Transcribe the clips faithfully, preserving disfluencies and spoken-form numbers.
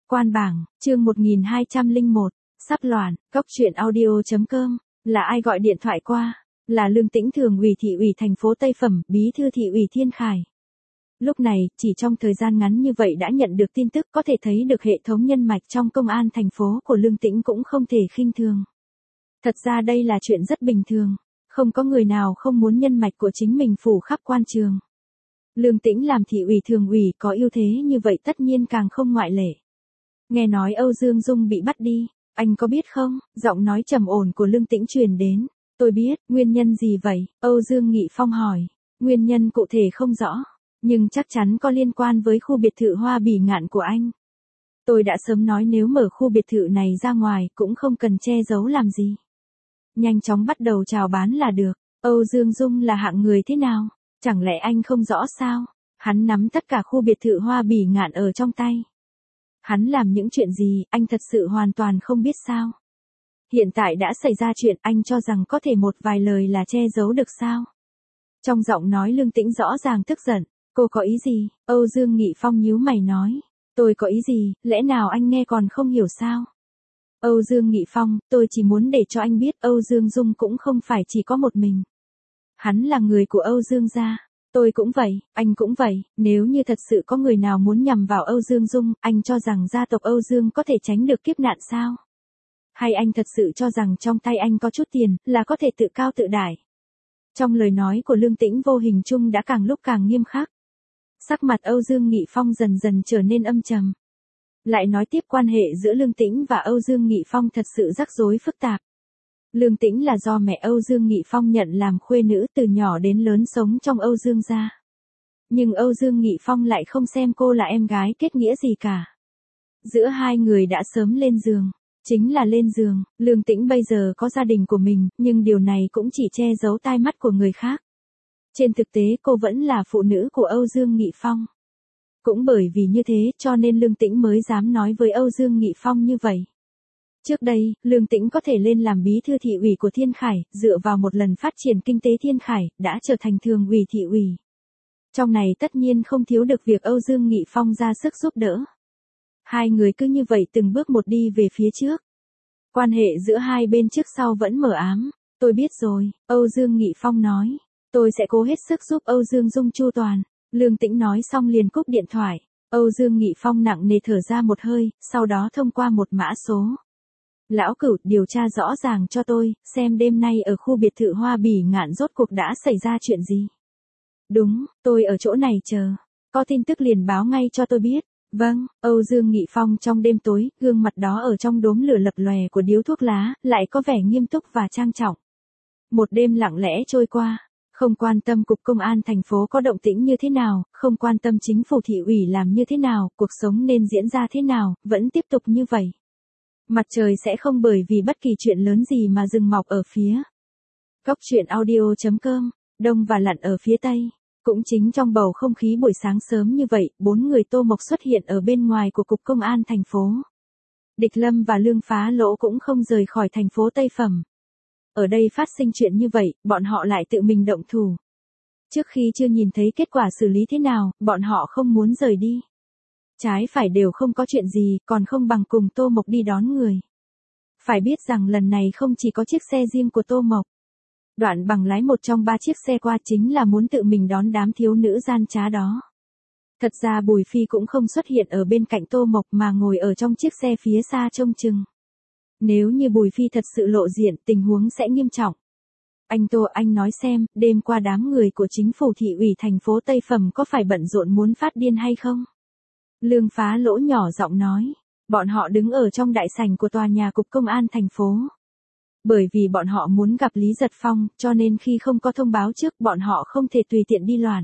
Quan bảng, chương một nghìn hai trăm lẻ một, sắp loạn, cốc truyện audio.com, là ai gọi điện thoại qua? Là Lương Tĩnh, thường ủy thị ủy thành phố Tây Phẩm, bí thư thị ủy Thiên Khải. Lúc này, chỉ trong thời gian ngắn như vậy đã nhận được tin tức, có thể thấy được hệ thống nhân mạch trong công an thành phố của Lương Tĩnh cũng không thể khinh thường. Thật ra đây là chuyện rất bình thường, không có người nào không muốn nhân mạch của chính mình phủ khắp quan trường. Lương Tĩnh làm thị ủy thường ủy có ưu thế như vậy tất nhiên càng không ngoại lệ. Nghe nói Âu Dương Dung bị bắt đi, anh có biết không? Giọng nói trầm ổn của Lương Tĩnh truyền đến. Tôi biết, nguyên nhân gì vậy? Âu Dương Nghị Phong hỏi. Nguyên nhân cụ thể không rõ, nhưng chắc chắn có liên quan với khu biệt thự Hoa Bỉ Ngạn của anh. Tôi đã sớm nói nếu mở khu biệt thự này ra ngoài cũng không cần che giấu làm gì. Nhanh chóng bắt đầu chào bán là được. Âu Dương Dung là hạng người thế nào? Chẳng lẽ anh không rõ sao? Hắn nắm tất cả khu biệt thự Hoa Bỉ Ngạn ở trong tay. Hắn làm những chuyện gì, anh thật sự hoàn toàn không biết sao? Hiện tại đã xảy ra chuyện, anh cho rằng có thể một vài lời là che giấu được sao? Trong giọng nói Lương Tĩnh rõ ràng tức giận. Cô có ý gì? Âu Dương Nghị Phong nhíu mày nói. Tôi có ý gì, lẽ nào anh nghe còn không hiểu sao? Âu Dương Nghị Phong, tôi chỉ muốn để cho anh biết Âu Dương Dung cũng không phải chỉ có một mình. Hắn là người của Âu Dương gia. Tôi cũng vậy, anh cũng vậy, nếu như thật sự có người nào muốn nhằm vào Âu Dương Dung, anh cho rằng gia tộc Âu Dương có thể tránh được kiếp nạn sao? Hay anh thật sự cho rằng trong tay anh có chút tiền, là có thể tự cao tự đại? Trong lời nói của Lương Tĩnh vô hình chung đã càng lúc càng nghiêm khắc. Sắc mặt Âu Dương Nghị Phong dần dần trở nên âm trầm. Lại nói tiếp quan hệ giữa Lương Tĩnh và Âu Dương Nghị Phong thật sự rắc rối phức tạp. Lương Tĩnh là do mẹ Âu Dương Nghị Phong nhận làm khuê nữ từ nhỏ đến lớn sống trong Âu Dương gia. Nhưng Âu Dương Nghị Phong lại không xem cô là em gái kết nghĩa gì cả. Giữa hai người đã sớm lên giường. Chính là lên giường, Lương Tĩnh bây giờ có gia đình của mình, nhưng điều này cũng chỉ che giấu tai mắt của người khác. Trên thực tế cô vẫn là phụ nữ của Âu Dương Nghị Phong. Cũng bởi vì như thế cho nên Lương Tĩnh mới dám nói với Âu Dương Nghị Phong như vậy. Trước đây, Lương Tĩnh có thể lên làm bí thư thị ủy của Thiên Khải, dựa vào một lần phát triển kinh tế Thiên Khải, đã trở thành thường ủy thị ủy. Trong này tất nhiên không thiếu được việc Âu Dương Nghị Phong ra sức giúp đỡ. Hai người cứ như vậy từng bước một đi về phía trước. Quan hệ giữa hai bên trước sau vẫn mờ ám. Tôi biết rồi, Âu Dương Nghị Phong nói. Tôi sẽ cố hết sức giúp Âu Dương Dung chu toàn. Lương Tĩnh nói xong liền cúp điện thoại. Âu Dương Nghị Phong nặng nề thở ra một hơi, sau đó thông qua một mã số. Lão Cửu, điều tra rõ ràng cho tôi, xem đêm nay ở khu biệt thự Hoa Bỉ Ngạn rốt cuộc đã xảy ra chuyện gì. Đúng, tôi ở chỗ này chờ. Có tin tức liền báo ngay cho tôi biết. Vâng, Âu Dương Nghị Phong trong đêm tối, gương mặt đó ở trong đốm lửa lập lòe của điếu thuốc lá, lại có vẻ nghiêm túc và trang trọng. Một đêm lặng lẽ trôi qua, không quan tâm cục công an thành phố có động tĩnh như thế nào, không quan tâm chính phủ thị ủy làm như thế nào, cuộc sống nên diễn ra thế nào, vẫn tiếp tục như vậy. Mặt trời sẽ không bởi vì bất kỳ chuyện lớn gì mà dừng mọc ở phía. Cốc truyện audio.com, đông và lặn ở phía tây. Cũng chính trong bầu không khí buổi sáng sớm như vậy, bốn người Tô Mộc xuất hiện ở bên ngoài của cục công an thành phố. Địch Lâm và Lương Phá Lỗ cũng không rời khỏi thành phố Tây Phẩm. Ở đây phát sinh chuyện như vậy, bọn họ lại tự mình động thủ. Trước khi chưa nhìn thấy kết quả xử lý thế nào, bọn họ không muốn rời đi. Trái phải đều không có chuyện gì, còn không bằng cùng Tô Mộc đi đón người. Phải biết rằng lần này không chỉ có chiếc xe riêng của Tô Mộc. Đoạn Bằng lái một trong ba chiếc xe qua chính là muốn tự mình đón đám thiếu nữ gian trá đó. Thật ra Bùi Phi cũng không xuất hiện ở bên cạnh Tô Mộc mà ngồi ở trong chiếc xe phía xa trông chừng. Nếu như Bùi Phi thật sự lộ diện, tình huống sẽ nghiêm trọng. Anh Tô, anh nói xem, đêm qua đám người của chính phủ thị ủy thành phố Tây Phẩm có phải bận rộn muốn phát điên hay không? Lương Phá Lỗ nhỏ giọng nói. Bọn họ đứng ở trong đại sảnh của tòa nhà cục công an thành phố. Bởi vì bọn họ muốn gặp Lý Giật Phong, cho nên khi không có thông báo trước bọn họ không thể tùy tiện đi loạn.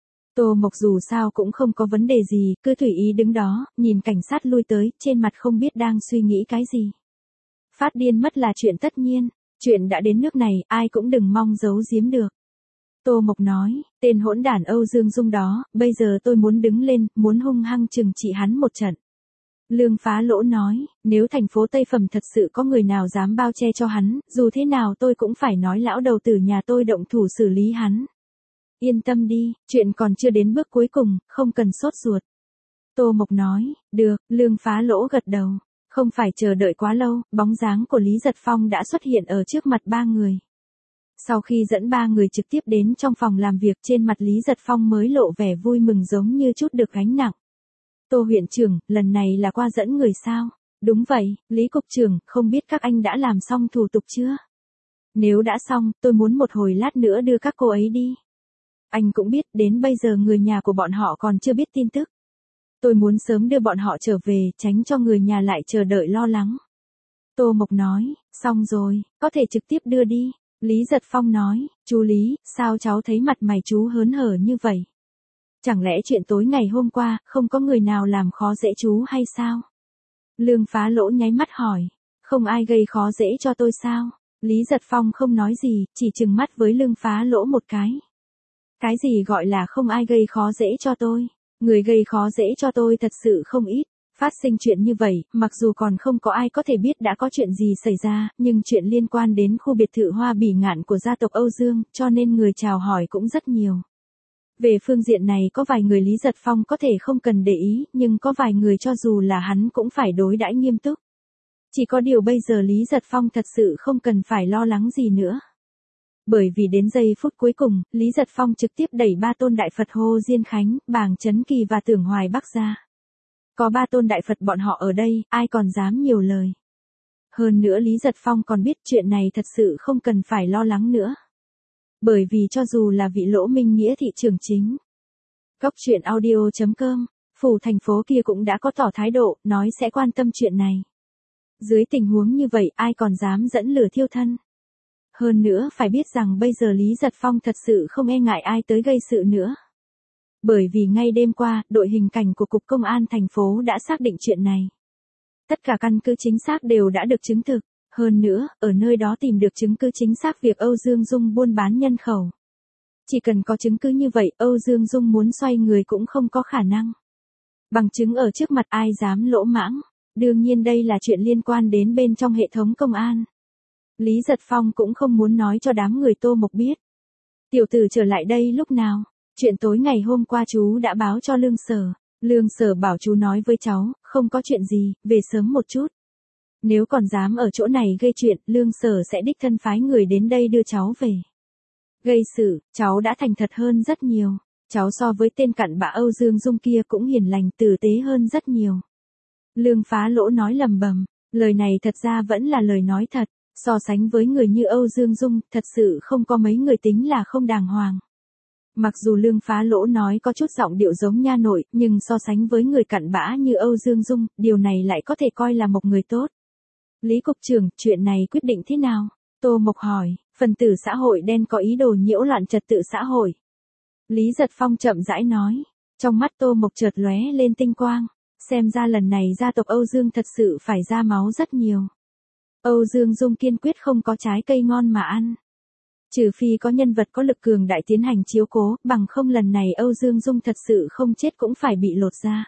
Tô Mộc dù sao cũng không có vấn đề gì, cứ tùy ý đứng đó, nhìn cảnh sát lui tới, trên mặt không biết đang suy nghĩ cái gì. Phát điên mất là chuyện tất nhiên, chuyện đã đến nước này, ai cũng đừng mong giấu giếm được. Tô Mộc nói, tên hỗn đản Âu Dương Dung đó, bây giờ tôi muốn đứng lên, muốn hung hăng trừng trị hắn một trận. Lương Phá Lỗ nói, nếu thành phố Tây Phẩm thật sự có người nào dám bao che cho hắn, dù thế nào tôi cũng phải nói lão đầu tử nhà tôi động thủ xử lý hắn. Yên tâm đi, chuyện còn chưa đến bước cuối cùng, không cần sốt ruột. Tô Mộc nói, được, Lương Phá Lỗ gật đầu. Không phải chờ đợi quá lâu, bóng dáng của Lý Giật Phong đã xuất hiện ở trước mặt ba người. Sau khi dẫn ba người trực tiếp đến trong phòng làm việc, trên mặt Lý Giật Phong mới lộ vẻ vui mừng giống như chút được gánh nặng. Tô huyện trưởng, lần này là qua dẫn người sao? Đúng vậy, Lý cục trưởng, không biết các anh đã làm xong thủ tục chưa? Nếu đã xong, tôi muốn một hồi lát nữa đưa các cô ấy đi. Anh cũng biết, đến bây giờ người nhà của bọn họ còn chưa biết tin tức. Tôi muốn sớm đưa bọn họ trở về, tránh cho người nhà lại chờ đợi lo lắng. Tô Mộc nói, xong rồi, có thể trực tiếp đưa đi. Lý Giật Phong nói, chú Lý, sao cháu thấy mặt mày chú hớn hở như vậy? Chẳng lẽ chuyện tối ngày hôm qua, không có người nào làm khó dễ chú hay sao? Lương Phá Lỗ nháy mắt hỏi, không ai gây khó dễ cho tôi sao? Lý Giật Phong không nói gì, chỉ trừng mắt với Lương Phá Lỗ một cái. Cái gì gọi là không ai gây khó dễ cho tôi? Người gây khó dễ cho tôi thật sự không ít. Phát sinh chuyện như vậy, mặc dù còn không có ai có thể biết đã có chuyện gì xảy ra, nhưng chuyện liên quan đến khu biệt thự Hoa Bỉ Ngạn của gia tộc Âu Dương, cho nên người chào hỏi cũng rất nhiều. Về phương diện này có vài người Lý Giật Phong có thể không cần để ý, nhưng có vài người cho dù là hắn cũng phải đối đãi nghiêm túc. Chỉ có điều bây giờ Lý Giật Phong thật sự không cần phải lo lắng gì nữa. Bởi vì đến giây phút cuối cùng, Lý Giật Phong trực tiếp đẩy ba tôn đại Phật Hồ Diên Khánh, Bàng Chấn Kỳ và Tưởng Hoài Bắc ra. Có ba tôn đại Phật bọn họ ở đây, ai còn dám nhiều lời. Hơn nữa Lý Giật Phong còn biết chuyện này thật sự không cần phải lo lắng nữa. Bởi vì cho dù là vị Lỗ Minh Nghĩa thị trưởng chính. Cốc truyện audio chấm com, phủ thành phố kia cũng đã có tỏ thái độ, nói sẽ quan tâm chuyện này. Dưới tình huống như vậy ai còn dám dẫn lửa thiêu thân. Hơn nữa phải biết rằng bây giờ Lý Giật Phong thật sự không e ngại ai tới gây sự nữa. Bởi vì ngay đêm qua, đội hình cảnh của Cục Công an thành phố đã xác định chuyện này. Tất cả căn cứ chính xác đều đã được chứng thực. Hơn nữa, ở nơi đó tìm được chứng cứ chính xác việc Âu Dương Dung buôn bán nhân khẩu. Chỉ cần có chứng cứ như vậy, Âu Dương Dung muốn xoay người cũng không có khả năng. Bằng chứng ở trước mặt ai dám lỗ mãng. Đương nhiên đây là chuyện liên quan đến bên trong hệ thống công an. Lý Giật Phong cũng không muốn nói cho đám người Tô Mộc biết. Tiểu tử trở lại đây lúc nào? Chuyện tối ngày hôm qua chú đã báo cho Lương Sở. Lương Sở bảo chú nói với cháu, không có chuyện gì, về sớm một chút. Nếu còn dám ở chỗ này gây chuyện, Lương Sở sẽ đích thân phái người đến đây đưa cháu về. Gây sự, cháu đã thành thật hơn rất nhiều. Cháu so với tên cặn bã Âu Dương Dung kia cũng hiền lành tử tế hơn rất nhiều. Lương Phá Lỗ nói lầm bầm, lời này thật ra vẫn là lời nói thật. So sánh với người như Âu Dương Dung, thật sự không có mấy người tính là không đàng hoàng. Mặc dù Lương Phá Lỗ nói có chút giọng điệu giống nha nội, nhưng so sánh với người cặn bã như Âu Dương Dung, điều này lại có thể coi là một người tốt. Lý cục trưởng, chuyện này quyết định thế nào? Tô Mộc hỏi, phần tử xã hội đen có ý đồ nhiễu loạn trật tự xã hội. Lý Giật Phong chậm rãi nói, trong mắt Tô Mộc chợt lóe lên tinh quang, xem ra lần này gia tộc Âu Dương thật sự phải ra máu rất nhiều. Âu Dương Dung kiên quyết không có trái cây ngon mà ăn. Trừ phi có nhân vật có lực cường đại tiến hành chiếu cố, bằng không lần này Âu Dương Dung thật sự không chết cũng phải bị lột da.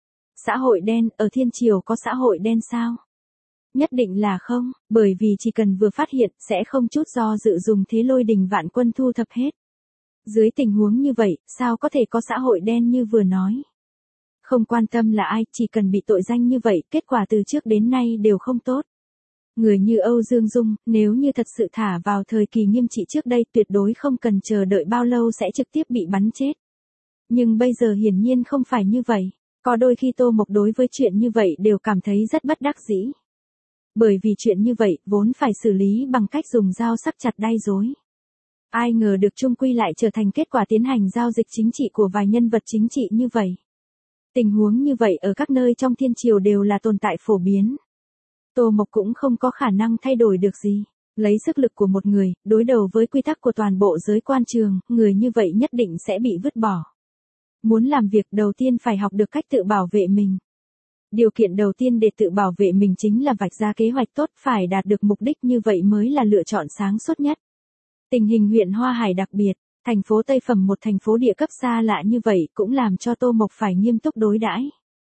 Xã hội đen, ở Thiên Triều có xã hội đen sao? Nhất định là không, bởi vì chỉ cần vừa phát hiện, sẽ không chút do dự dùng thế lôi đình vạn quân thu thập hết. Dưới tình huống như vậy, sao có thể có xã hội đen như vừa nói? Không quan tâm là ai, chỉ cần bị tội danh như vậy, kết quả từ trước đến nay đều không tốt. Người như Âu Dương Dung, nếu như thật sự thả vào thời kỳ nghiêm trị trước đây, tuyệt đối không cần chờ đợi bao lâu sẽ trực tiếp bị bắn chết. Nhưng bây giờ hiển nhiên không phải như vậy. Có đôi khi Tô Mộc đối với chuyện như vậy đều cảm thấy rất bất đắc dĩ. Bởi vì chuyện như vậy, vốn phải xử lý bằng cách dùng dao sắc chặt đay dối. Ai ngờ được chung quy lại trở thành kết quả tiến hành giao dịch chính trị của vài nhân vật chính trị như vậy. Tình huống như vậy ở các nơi trong Thiên Triều đều là tồn tại phổ biến. Tô Mộc cũng không có khả năng thay đổi được gì. Lấy sức lực của một người, đối đầu với quy tắc của toàn bộ giới quan trường, người như vậy nhất định sẽ bị vứt bỏ. Muốn làm việc đầu tiên phải học được cách tự bảo vệ mình. Điều kiện đầu tiên để tự bảo vệ mình chính là vạch ra kế hoạch tốt, phải đạt được mục đích như vậy mới là lựa chọn sáng suốt nhất. Tình hình huyện Hoa Hải đặc biệt, thành phố Tây Phẩm một thành phố địa cấp xa lạ như vậy cũng làm cho Tô Mộc phải nghiêm túc đối đãi.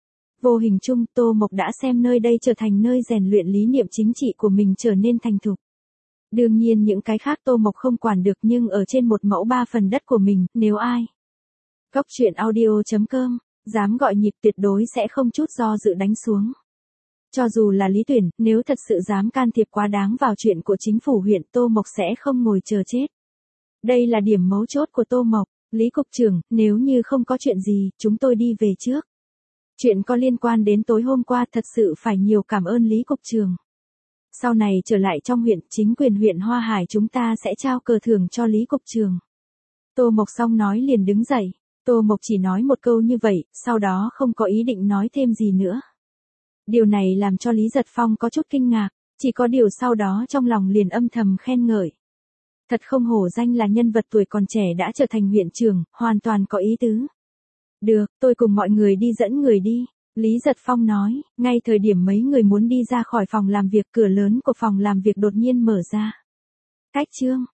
Vô hình chung Tô Mộc đã xem nơi đây trở thành nơi rèn luyện lý niệm chính trị của mình trở nên thành thục. Đương nhiên những cái khác Tô Mộc không quản được, nhưng ở trên một mẫu ba phần đất của mình, nếu ai. Cốc truyện audio chấm com Dám gọi nhịp tuyệt đối sẽ không chút do dự đánh xuống. Cho dù là Lý Tuyển, nếu thật sự dám can thiệp quá đáng vào chuyện của chính phủ huyện, Tô Mộc sẽ không ngồi chờ chết. Đây là điểm mấu chốt của Tô Mộc. Lý Cục trưởng, nếu như không có chuyện gì, chúng tôi đi về trước. Chuyện có liên quan đến tối hôm qua thật sự phải nhiều cảm ơn Lý Cục trưởng. Sau này trở lại trong huyện, chính quyền huyện Hoa Hải chúng ta sẽ trao cờ thưởng cho Lý Cục trưởng. Tô Mộc xong nói liền đứng dậy. Tô Mộc chỉ nói một câu như vậy, sau đó không có ý định nói thêm gì nữa. Điều này làm cho Lý Giật Phong có chút kinh ngạc, chỉ có điều sau đó trong lòng liền âm thầm khen ngợi. Thật không hổ danh là nhân vật tuổi còn trẻ đã trở thành huyện trưởng, hoàn toàn có ý tứ. Được, tôi cùng mọi người đi dẫn người đi. Lý Giật Phong nói, ngay thời điểm mấy người muốn đi ra khỏi phòng làm việc, cửa lớn của phòng làm việc đột nhiên mở ra. Cách chương.